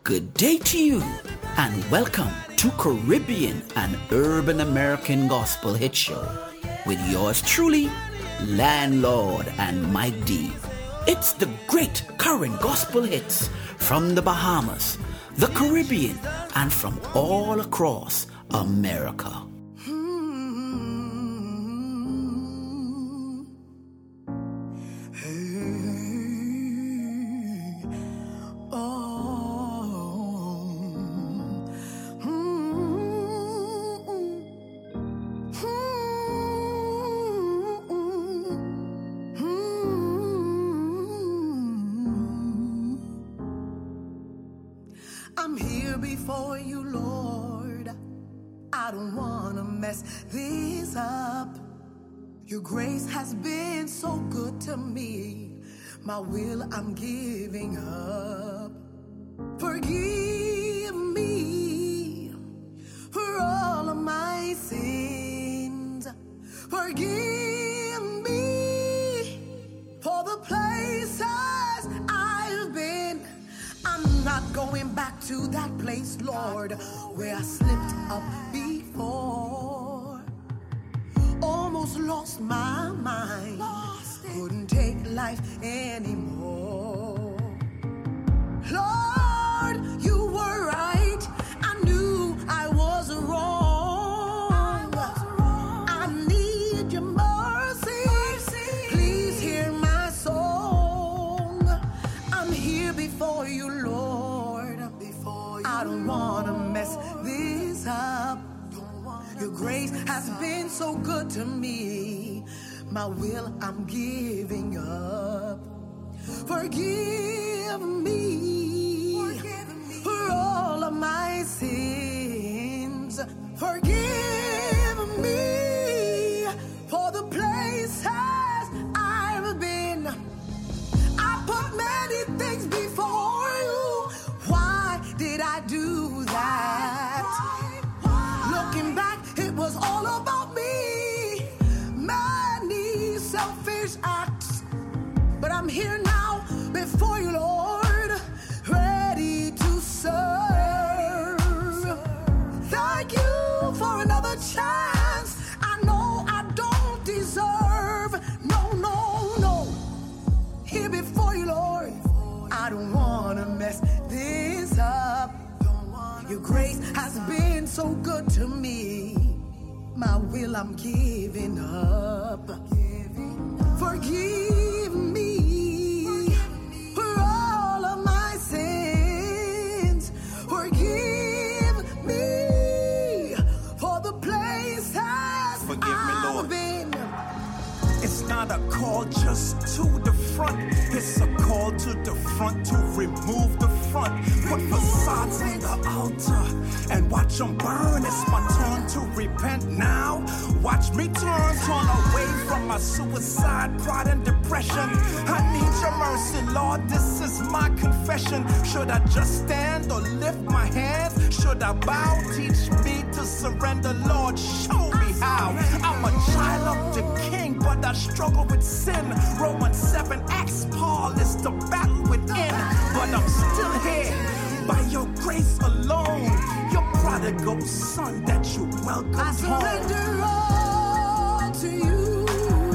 Good day to you, and welcome to Caribbean and Urban American Gospel Hit Show with yours truly, Landlord and Mike D. It's the great current gospel hits from the Bahamas, the Caribbean, and from all across America. I'm here before you, Lord. I don't want to mess this up. Your grace has been so good to me. My will I'm giving up. Forgive me for all of my sins. Forgive me for the places I've been. I'm not going back to that place, Lord, where I slipped up before. Almost lost my mind. Couldn't take life anymore. Lord, you were right. I knew I was wrong. I need your mercy. Please hear my song. I'm here before you, Lord. I don't want to mess this up. Your grace has been so good to me. My will I'm giving up. Forgive me for all of my sins. Forgive me for the places I've been. I put many things before you. Why did I do that? Looking back, it was all about me. Many selfish acts. But I'm here now before you, Lord, ready to serve. Thank you for another chance. I know I don't deserve. No. Here before you, Lord, I don't want to mess this up. Your grace has been so good to me. My will I'm giving up. Forgive me for all of my sins. Forgive me for the places I've been. It's not a call just to the front. It's a call to the front to remove the front. Put facades on the altar and watch them burn. It's my turn to repent now. Watch me turn away from my suicide, pride and depression. I need your mercy, Lord, this is my confession. Should I just stand or lift my hands? Should I bow? Teach me to surrender, Lord, show me how. I'm a child of the King, but I struggle with sin. Romans 7 asks Paul, is the battle within. But I'm still here by your grace alone. Your prodigal son that you welcomed I surrender all to you.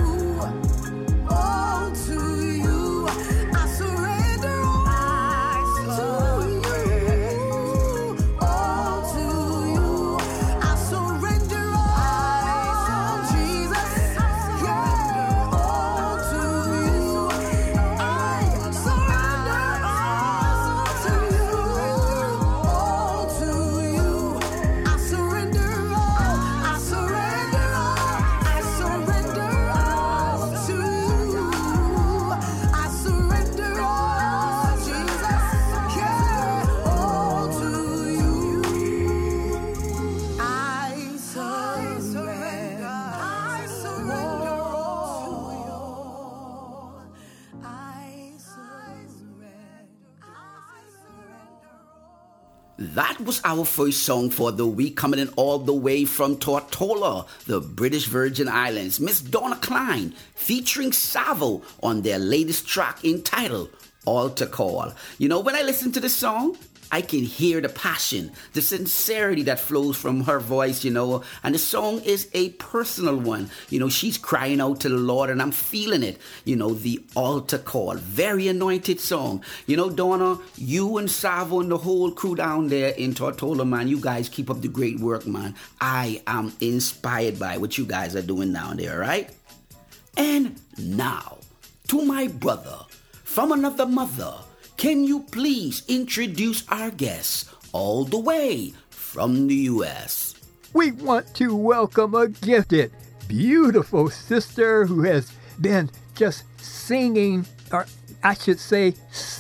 All to you. I surrender all to you. All to you. I surrender all, Jesus. Yeah, all to you. I surrender all to you. All to you. I surrender all. I surrender all. I surrender all to you. I surrender all, Jesus. Yeah, all to you. I surrender. I surrender all. I surrender. That was our first song for the week, coming in all the way from Tortola, the British Virgin Islands. Miss Donna Klein featuring Savo on their latest track entitled Altar Call. You know, when I listen to this song, I can hear the passion, the sincerity that flows from her voice, and the song is a personal one. She's crying out to the Lord, and I'm feeling it. The altar call, very anointed song. Donna, you and Savo and the whole crew down there in Tortola, man, you guys keep up the great work, man. I am inspired by what you guys are doing down there, right? And now, to my brother from another mother, can you please introduce our guest all the way from the U.S.? We want to welcome a gifted, beautiful sister who has been just singing, or I should say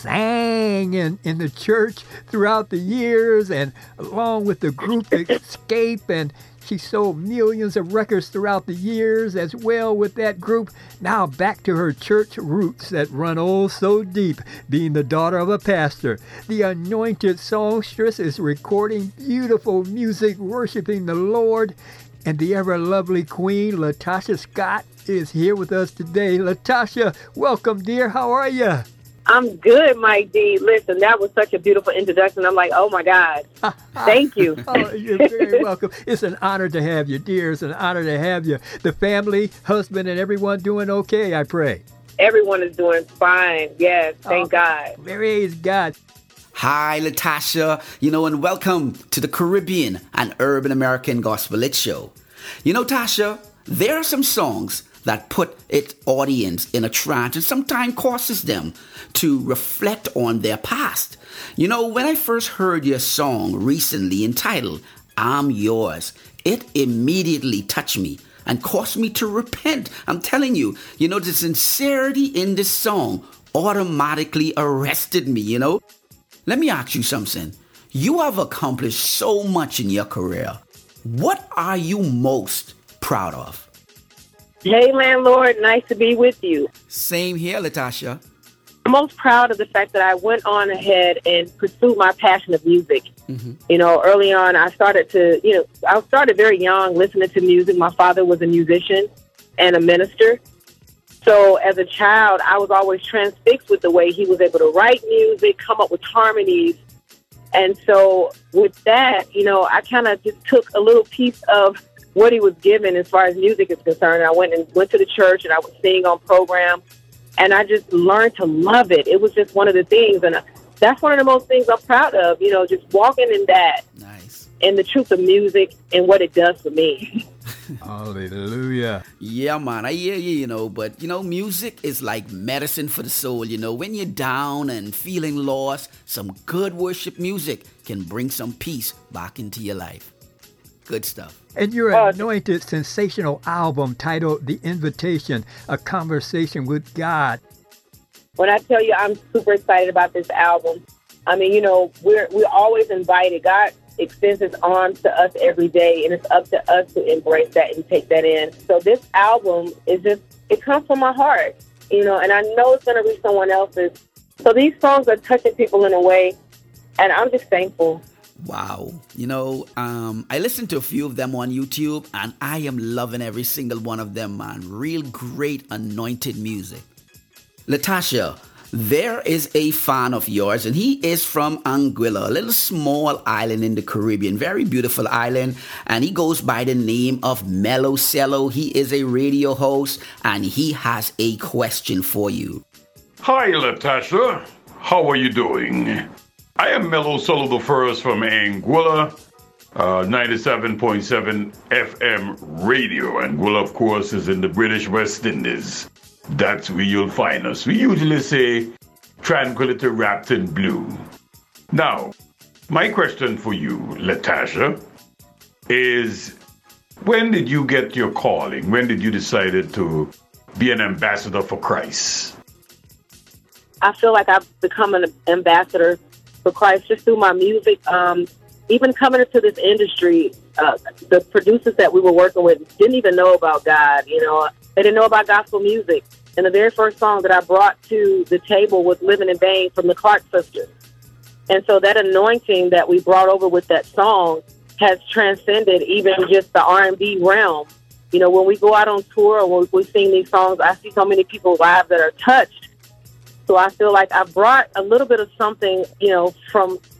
sang in the church throughout the years, and along with the group Escape, and she sold millions of records throughout the years as well with that group. Now back to her church roots that run oh so deep, being the daughter of a pastor. The anointed songstress is recording beautiful music, worshiping the Lord. And the ever-lovely Queen, Latasha Scott, is here with us today. Latasha, welcome, dear. How are you? I'm good, Mike D. Listen, that was such a beautiful introduction. I'm like, oh, my God. Thank you. Oh, you're very welcome. It's an honor to have you, dear. It's an honor to have you. The family, husband, and everyone doing okay, I pray. Everyone is doing fine. Yes, thank God. Praise God. Hi, Latasha, and welcome to the Caribbean and Urban American Gospel Hit Show. Tasha, there are some songs that put its audience in a trance and sometimes causes them to reflect on their past. When I first heard your song recently entitled, I'm Yours, it immediately touched me and caused me to repent. I'm telling you, the sincerity in this song automatically arrested me, Let me ask you something. You have accomplished so much in your career. What are you most proud of? Hey, landlord, nice to be with you. Same here, Latasha. I'm most proud of the fact that I went on ahead and pursued my passion of music. Mm-hmm. Early on, I started very young listening to music. My father was a musician and a minister. So as a child, I was always transfixed with the way he was able to write music, come up with harmonies. And so with that, I kind of just took a little piece of what he was given as far as music is concerned. I went to the church, and I would sing on program, and I just learned to love it. It was just one of the things, and that's one of the most things I'm proud of, just walking in that. Nice. And the truth of music and what it does for me. Hallelujah. Yeah, man, I hear you, but, music is like medicine for the soul, When you're down and feeling lost, some good worship music can bring some peace back into your life. Good stuff. And your anointed, sensational album titled The Invitation, A Conversation with God. When I tell you I'm super excited about this album, I mean, we're always invited. God extends his arms to us every day, and it's up to us to embrace that and take that in. So this album it comes from my heart, and I know it's going to reach someone else's. So these songs are touching people in a way, and I'm just thankful. Wow. I listened to a few of them on YouTube, and I am loving every single one of them, man. Real great anointed music. Latasha, there is a fan of yours, and he is from Anguilla, a little small island in the Caribbean, very beautiful island, and he goes by the name of Mellow Cello. He is a radio host, and he has a question for you. Hi, Latasha. How are you doing? I am Mellow Cello the First from Anguilla, 97.7 FM radio. Anguilla, of course, is in the British West Indies. That's where you'll find us. We usually say tranquility wrapped in blue. Now, my question for you, Latasha, is when did you get your calling? When did you decide to be an ambassador for Christ? I feel like I've become an ambassador for Christ just through my music. Even coming into this industry, the producers that we were working with didn't even know about God. They didn't know about gospel music. And the very first song that I brought to the table was Living in Vain from the Clark Sisters. And so that anointing that we brought over with that song has transcended even just the R&B realm. When we go out on tour or when we sing these songs, I see so many people's lives that are touched. So I feel like I brought a little bit of something, from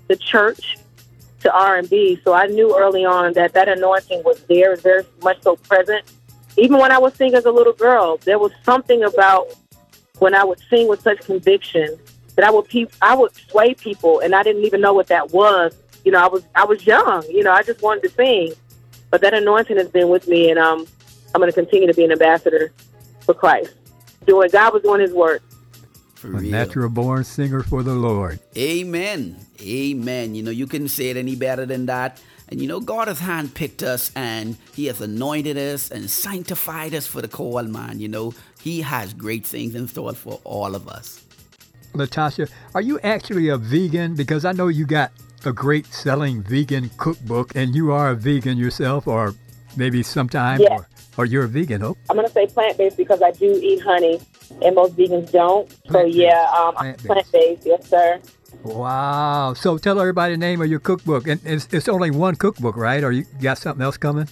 the church to R&B. So I knew early on that anointing was there, very much so present. Even when I was singing as a little girl, there was something about when I would sing with such conviction that I would sway people, and I didn't even know what that was. You know, I was young. You know, I just wanted to sing. But that anointing has been with me, and I'm going to continue to be an ambassador for Christ. God was doing his work. For A real. natural-born singer for the Lord. Amen. Amen. You know, you couldn't say it any better than that. And you know, God has handpicked us and he has anointed us and sanctified us for the call, man. You know, he has great things in store for all of us. Latasha, are you actually a vegan? Because I know you got a great selling vegan cookbook, and you are a vegan yourself, or maybe sometime, Yes. or you're a vegan. Oh, I'm going to say plant-based because I do eat honey, and most vegans don't. So, Plant-based. yeah, I'm Plant-based. plant-based. Yes, sir. wow. So tell everybody the name of your cookbook. And it's only one cookbook, right? Or you got something else coming?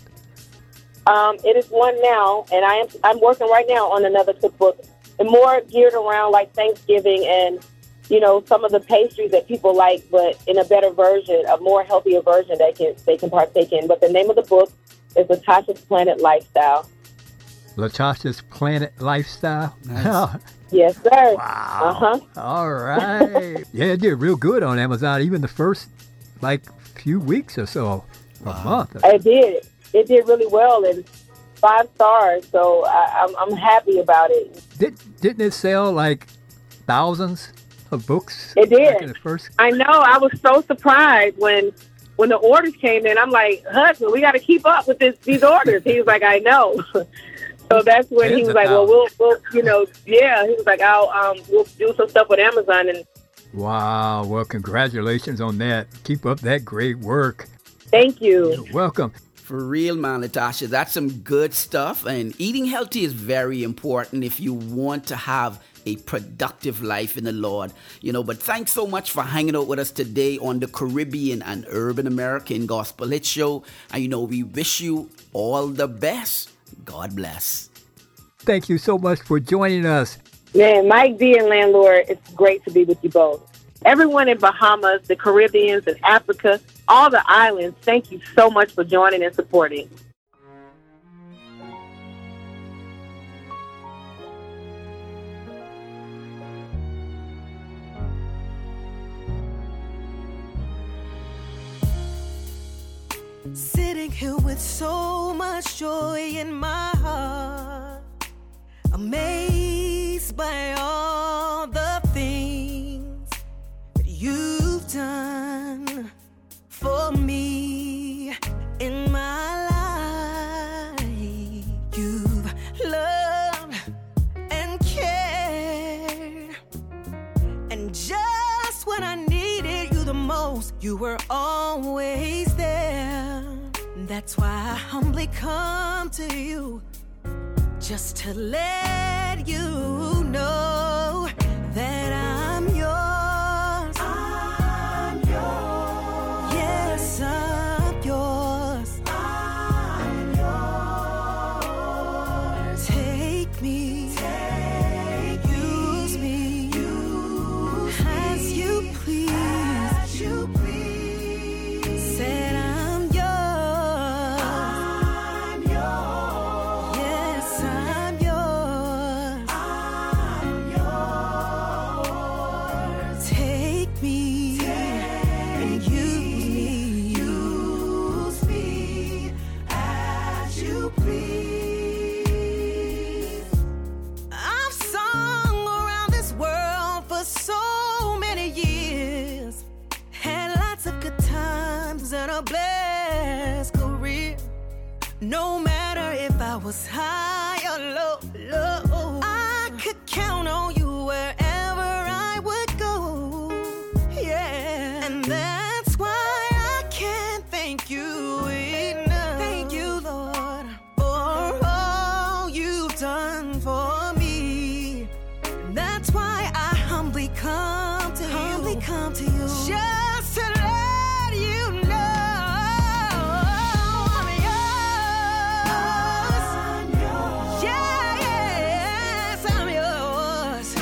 It is one now, and I'm working right now on another cookbook, and more geared around like Thanksgiving and, you know, some of the pastries that people like, but in a better version, a more healthier version that they can partake in. But the name of the book is Latasha's Planet Lifestyle. Latasha's Planet Lifestyle. Nice. Yes, sir. Wow. All right. Yeah, it did real good on Amazon, even the first, few weeks or so, a month. It did. It did really well, and 5 stars. So I'm happy about it. Didn't it sell thousands of books? It did. Back in the first. I know. I was so surprised when the orders came in. I'm like, husband, we got to keep up with these orders. He was like, I know. So that's when he was like, well, we'll, you know, yeah. He was like, we'll do some stuff with Amazon. And Wow. Well, congratulations on that. Keep up that great work. thank you. You're welcome. For real, man, Latasha, that's some good stuff. And eating healthy is very important if you want to have a productive life in the Lord. You know, but thanks so much for hanging out with us today on the Caribbean and Urban American Gospel Hit Show. And, you know, we wish you all the best. God bless. Thank you so much for joining us. Man, Mike D and Landlord, it's great to be with you both. Everyone in Bahamas, the Caribbeans, and Africa, all the islands, thank you so much for joining and supporting. Sitting here with so much joy in my heart, amazed by all the things that you've done for me in my life. You've loved and cared, and just when I needed you the most, you were always there. That's why I humbly come to you, just to let you know that I'm yours. I'm yours. Yes, I'm yours. I'm yours. Take me. Use me. As you please. As you please. Said I'm yours. I'm yours. Yes, I'm yours. I'm yours. Take me. And use me as you please. I've sung around this world for so many years, had lots of good times and a blessed career. No matter if I was high or low, I could count on you wherever I would go. Yeah, and that's why I can't thank you enough. Thank you, Lord, for all you've done for me. That's why I humbly come to you. Just to let you know I'm yours. Yeah, yes, I'm yours.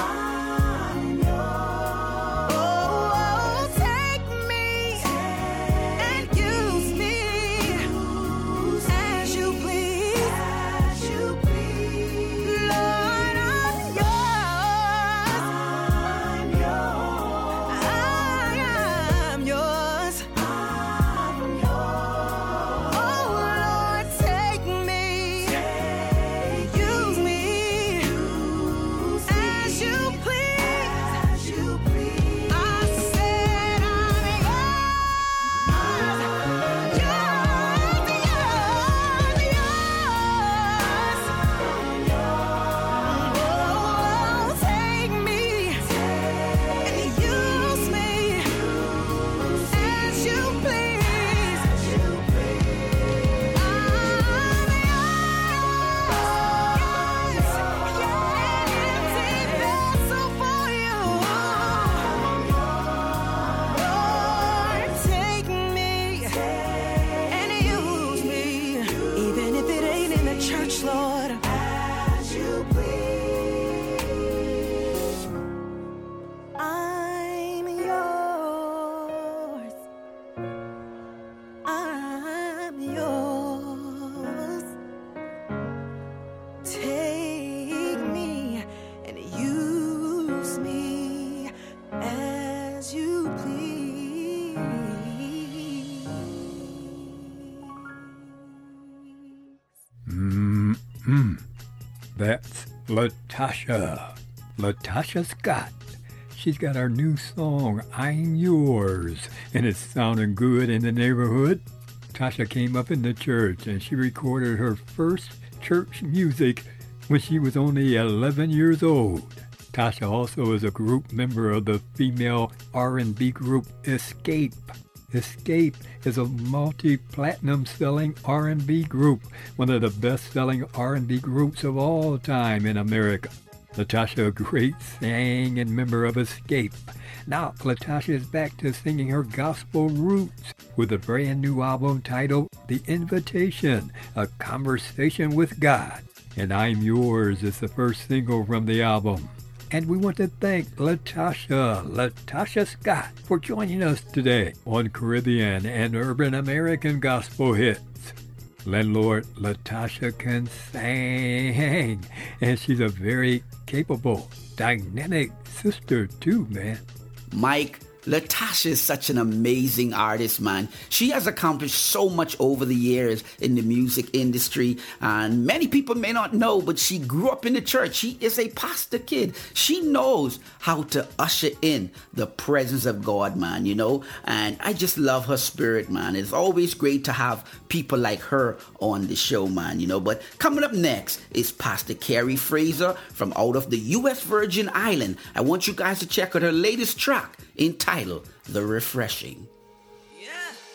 That's Latasha. Latasha Scott. She's got our new song, I'm Yours, and it's sounding good in the neighborhood. Tasha came up in the church and she recorded her first church music when she was only 11 years old. Tasha also is a group member of the female R&B group Escape. Escape is a multi-platinum selling R&B group, one of the best-selling R&B groups of all time in America. Latasha, a great singer and member of Escape. Now, Latasha is back to singing her gospel roots with a brand new album titled The Invitation, A Conversation with God. And I'm Yours is the first single from the album. And we want to thank Latasha Scott, for joining us today on Caribbean and Urban American Gospel Hits. Landlord Latasha can sing, and she's a very capable, dynamic sister too, man. Mike, Latasha is such an amazing artist, man. She has accomplished so much over the years in the music industry, and many people may not know, but she grew up in the church. She is a pastor kid. She knows how to usher in the presence of God, man, you know, and I just love her spirit, man. It's always great to have people like her on the show, man, you know. But coming up next is Pastor Carrie Fraser from out of the U.S. Virgin Island. I want you guys to check out her latest track entitled The Refreshing. Yeah.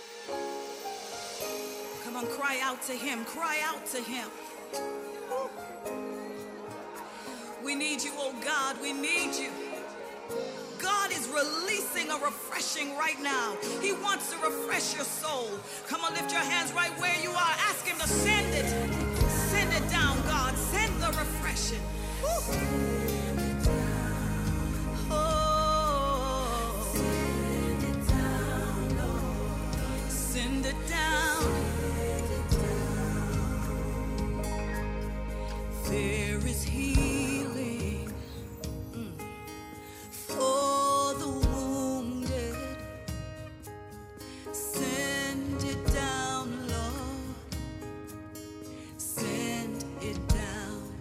Come on, cry out to him. Cry out to him. We need you, oh God. We need you. God is releasing a refreshing right now. He wants to refresh your soul. Come on, lift your hands right where you are. Ask him to send it. Send it down, God. Send the refreshing. Oh. Send it down. There is healing for the wounded. Send it down, Lord. Send it down.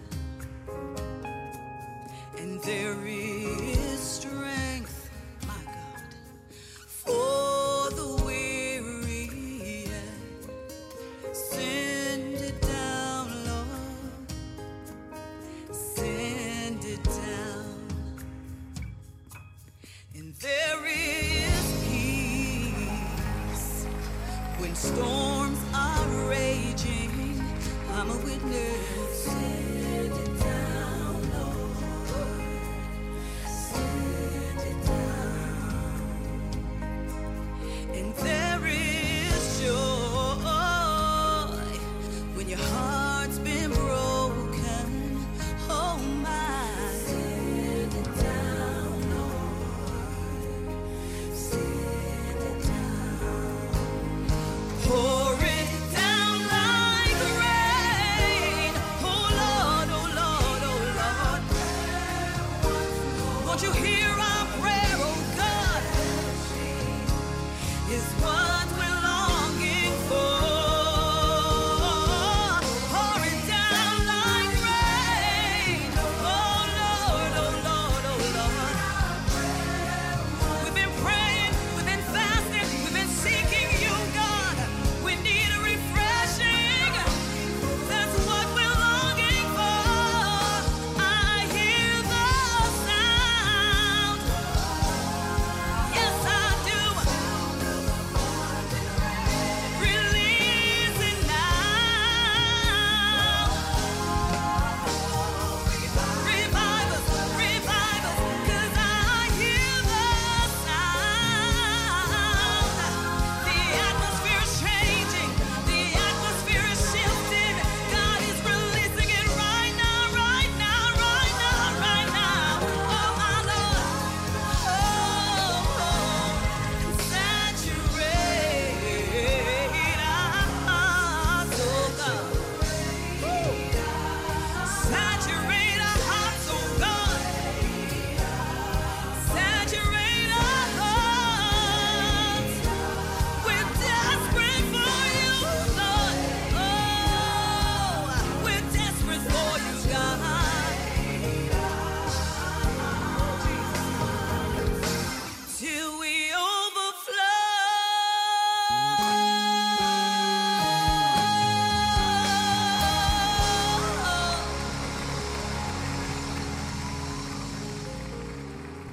And there is strength, my God, for the weary. Send it down, Lord. Send it down. And there is peace when storms are raging. I'm a witness. Send it down, Lord. Send it down. And there is joy when your heart's been broken. Oh my. Send it down, Lord. Send it down. Pour it down like rain. Oh Lord, oh Lord, oh Lord. Won't you hear our prayer, oh God? Is what we're longing for. Pour it down like rain. Oh Lord, oh Lord, oh Lord. We've been praying, we've been fasting, we've been seeking you, God. We need a refreshing. That's what we're longing for. I hear the sound. Yes, I do.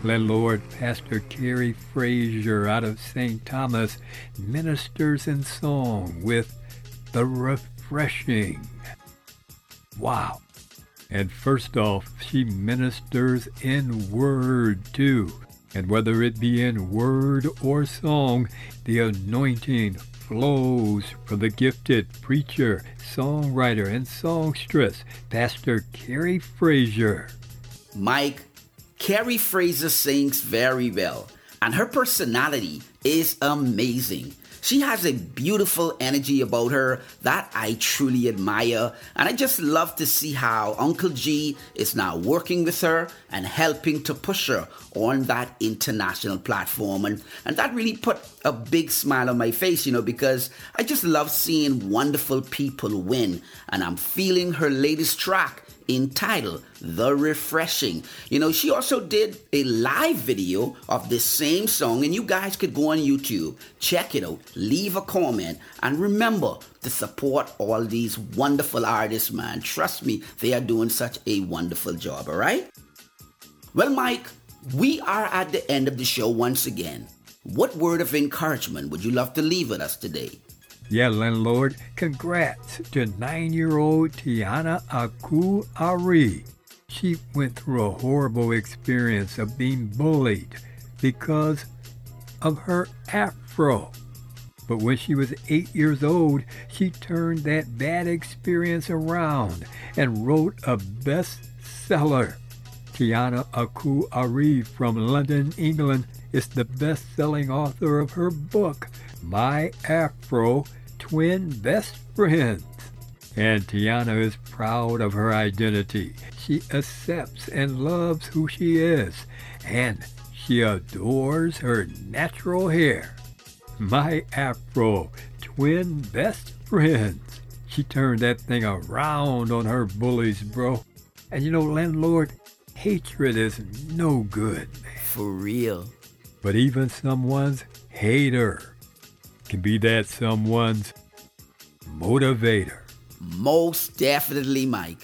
Landlord Pastor Carrie Frazier out of St. Thomas ministers in song with The Refreshing. Wow. And first off, she ministers in word too. And whether it be in word or song, the anointing flows for the gifted preacher, songwriter, and songstress, Pastor Carrie Frazier. Mike, Carrie Frazier sings very well, and her personality is amazing. She has a beautiful energy about her that I truly admire, and I just love to see how Uncle G is now working with her and helping to push her on that international platform. And that really put a big smile on my face, because I just love seeing wonderful people win. And I'm feeling her latest track entitled The Refreshing. She also did a live video of this same song, and you guys could go on YouTube, check it out, leave a comment, and remember to support all these wonderful artists, man. Trust me, they are doing such a wonderful job, all right? Well, Mike, we are at the end of the show once again. What word of encouragement would you love to leave with us today? Yeah, landlord, congrats to 9-year-old Tiana Aku Ari. She went through a horrible experience of being bullied because of her afro. But when she was 8 years old, she turned that bad experience around and wrote a bestseller. Tiana Aku Ari from London, England, is the best-selling author of her book, My Afro, Twin Best Friends. And Tiana is proud of her identity. She accepts and loves who she is, and she adores her natural hair. My Afro, Twin Best Friends. She turned that thing around on her bullies, bro. And landlord, hatred is no good, man. For real. But even someone's hater can be that someone's motivator. Most definitely, Mike.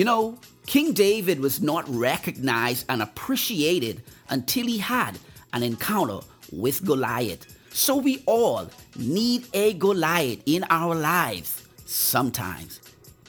King David was not recognized and appreciated until he had an encounter with Goliath. So we all need a Goliath in our lives sometimes.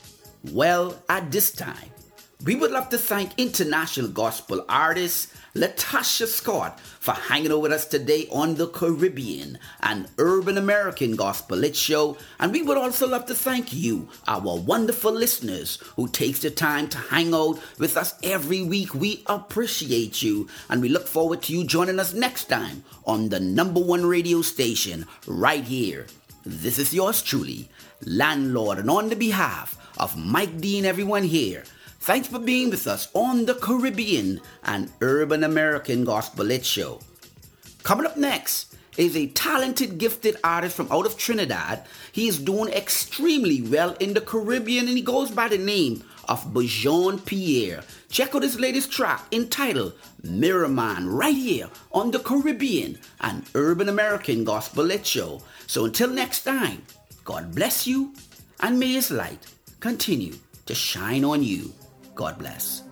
Well, at this time, we would love to thank international gospel artist Latasha Scott for hanging out with us today on the Caribbean and Urban American Gospel Hit Show. And we would also love to thank you, our wonderful listeners who takes the time to hang out with us every week. We appreciate you, and we look forward to you joining us next time on the #1 radio station right here. This is yours truly, Landlord, and on the behalf of Mike D and everyone here, thanks for being with us on the Caribbean and Urban American Gospel Hit Show. Coming up next is a talented, gifted artist from out of Trinidad. He is doing extremely well in the Caribbean, and he goes by the name of Bajon Pierre. Check out his latest track entitled Mirror Man right here on the Caribbean and Urban American Gospel Hit Show. So until next time, God bless you, and may His light continue to shine on you. God bless.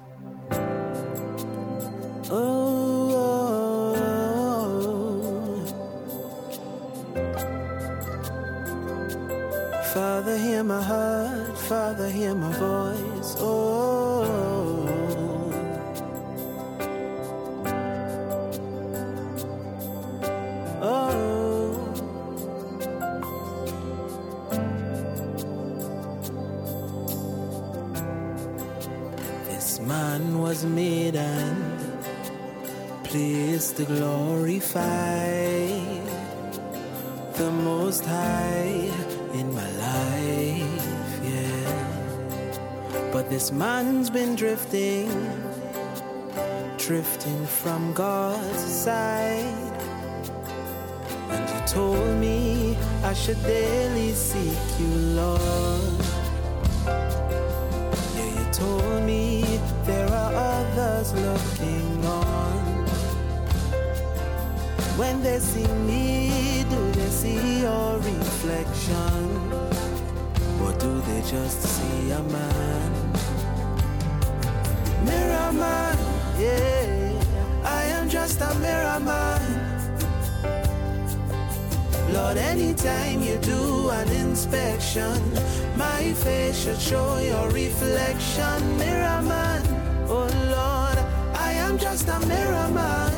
Father, hear my heart, Father, hear my voice. This man was made and placed to glorify the Most High in my life, yeah. But this man's been drifting from God's side. And you told me I should daily seek you, Lord. Yeah, you told me there are others looking on. When they see me, do they see your reflection? Or do they just see a man? Mirror man, yeah, I am just just a mirror man. Lord, anytime you do an inspection, my face should show your reflection. Mirror man, oh Lord, I am just a mirror man.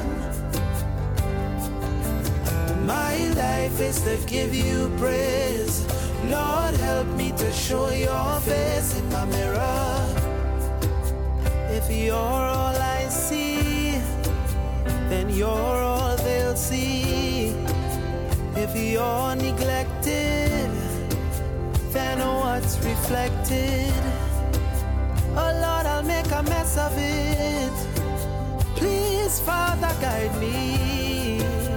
My life is to give you praise. Lord, help me to show your face in my mirror. If you're all I see, then you're all they'll see. If you're neglected, then what's reflected? Oh Lord, I'll make a mess of it. Please, Father, guide me.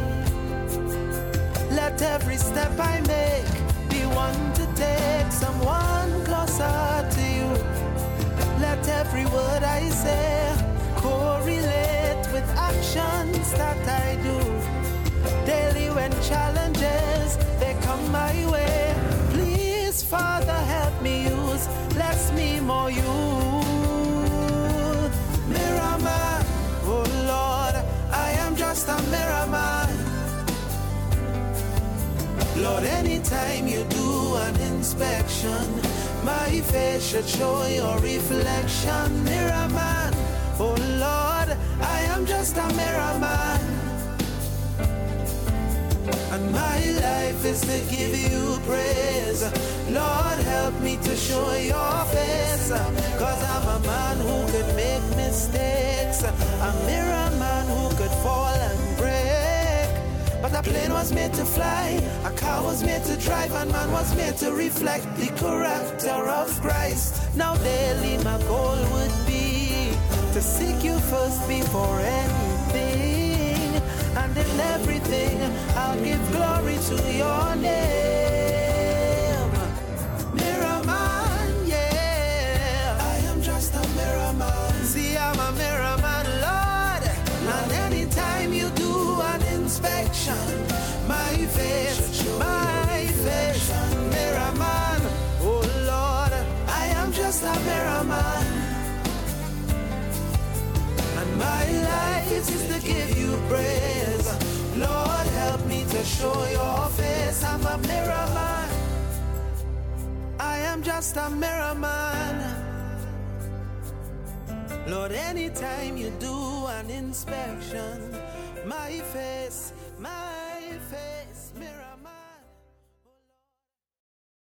Let every step I make be one to take someone closer to you. Let every word I say correlate with actions that I do. Daily when challenges they come my way, please Father help me use less me more you. Mirror man, oh Lord, I am just a mirror man. Lord, anytime you do an inspection, my face should show your reflection. Mirror man, oh Lord, I am just a mirror man. And my life is to give you praise. Lord, help me to show your face. Cause I'm a man who could make mistakes, a mirror man who could fall and break. But a plane was made to fly, a car was made to drive, and man was made to reflect the character of Christ. Now daily my goal would be to seek you first before anything, and in everything I'll give glory to your name. Mirror man, yeah, I am just a mirror man. See, I'm a mirror man, Lord. And anytime you do an inspection, my face, mirror man, oh Lord, I am just a mirror man. And my life is to give you praise. Lord, help me to show your face. I'm a mirror man. I am just a mirror man. Lord, anytime you do an inspection, my face,